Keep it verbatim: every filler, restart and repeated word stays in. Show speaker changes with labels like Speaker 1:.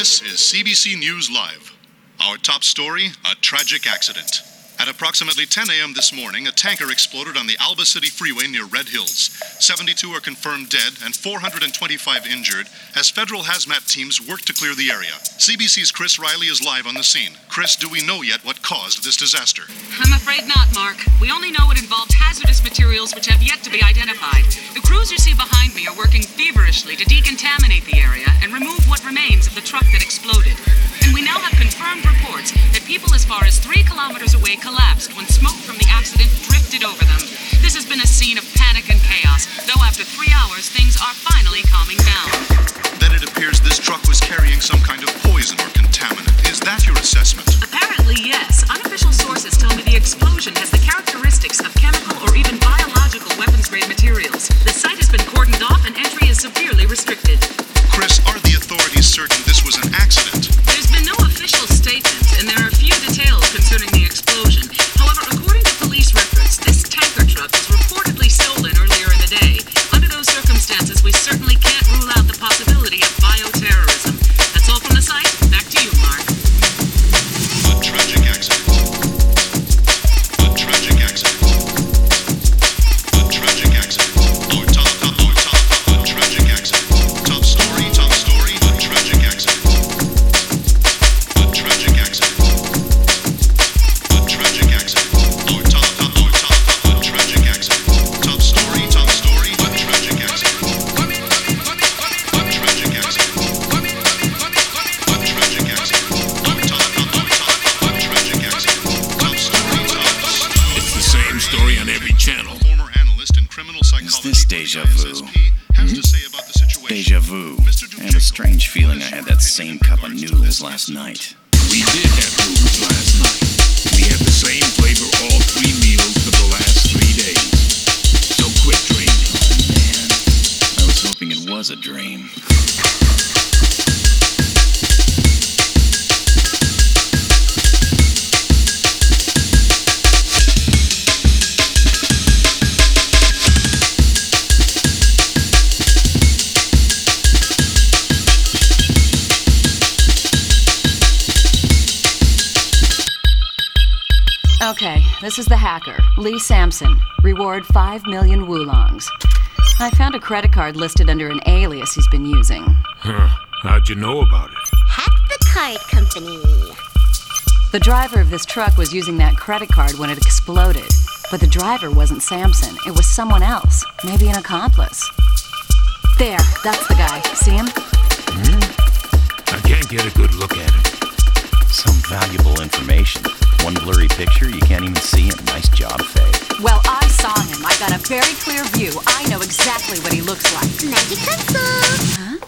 Speaker 1: This is C B C News Live. Our top story, a tragic accident. At approximately ten a.m. this morning, a tanker exploded on the Alba City Freeway near Red Hills. seventy-two are confirmed dead and four hundred twenty-five injured as federal hazmat teams work to clear the area. C B C's Chris Riley is live on the scene. Chris, do we know yet what caused this disaster?
Speaker 2: I'm afraid not, Mark. We only know it involved hazardous materials which have yet to be identified. The crews you see behind me are working feverishly to decontaminate the area and remove what remains of the truck that exploded. And we now have confirmed reports that people as far as three kilometers away collapsed when smoke from the accident drifted over them. This has been a scene of panic and chaos, though after three hours, things are finally calming down.
Speaker 1: Then it appears this truck was carrying some kind of poison or contaminant. Is that your assessment?
Speaker 2: Apparently, yes. Unofficial sources tell me the explosion has the characteristics of chemical or even biological weapons-grade materials. The site has been cordoned off and entry is severely restricted.
Speaker 1: Chris, are the authorities certain this was an accident?
Speaker 2: There's been no official statement, and there are few details concerning the explosion. However, according to police records, this tanker truck was reportedly stolen earlier in the day. Under those circumstances, we certainly can't rule out the possibility of bioterrorism. That's all from the site. Back to you, Mark.
Speaker 1: A tragic accident. A tragic accident. A tragic accident. Our top, top, our top, a tragic accident. Top story, top story, a tragic accident. A tragic accident. A tragic accident. Our top, top, our top, a tragic accident. Top story, top story, a tragic accident. A tragic accident. A tragic accident. Our top, top, our top, a tragic accident. Top story, top story.
Speaker 3: It's the same story on every channel.
Speaker 1: Former analyst in criminal psychology.
Speaker 4: this deja vu?
Speaker 1: S S P has to say about the situation.
Speaker 4: Deja vu. I have a strange feeling I had that same cup of noodles last night.
Speaker 3: We did have noodles last night. We had the same flavor all three meals for the last three days. So quit dreaming.
Speaker 4: Man, I was hoping it was a dream.
Speaker 5: Okay, this is the hacker, Lee Sampson. Reward five million woolongs. I found a credit card listed under an alias he's been using.
Speaker 3: Huh. How'd you know about it?
Speaker 6: Hack the card company.
Speaker 5: The driver of this truck was using that credit card when it exploded. But the driver wasn't Sampson. It was someone else. Maybe an accomplice. There, that's the guy. See him?
Speaker 3: Hmm? I can't get a good look at him.
Speaker 4: Some valuable information. One blurry picture, you can't even see it. Nice job, Faye.
Speaker 5: Well, I saw him. I got a very clear view. I know exactly what he looks like.
Speaker 6: Magic pencil.
Speaker 5: Huh?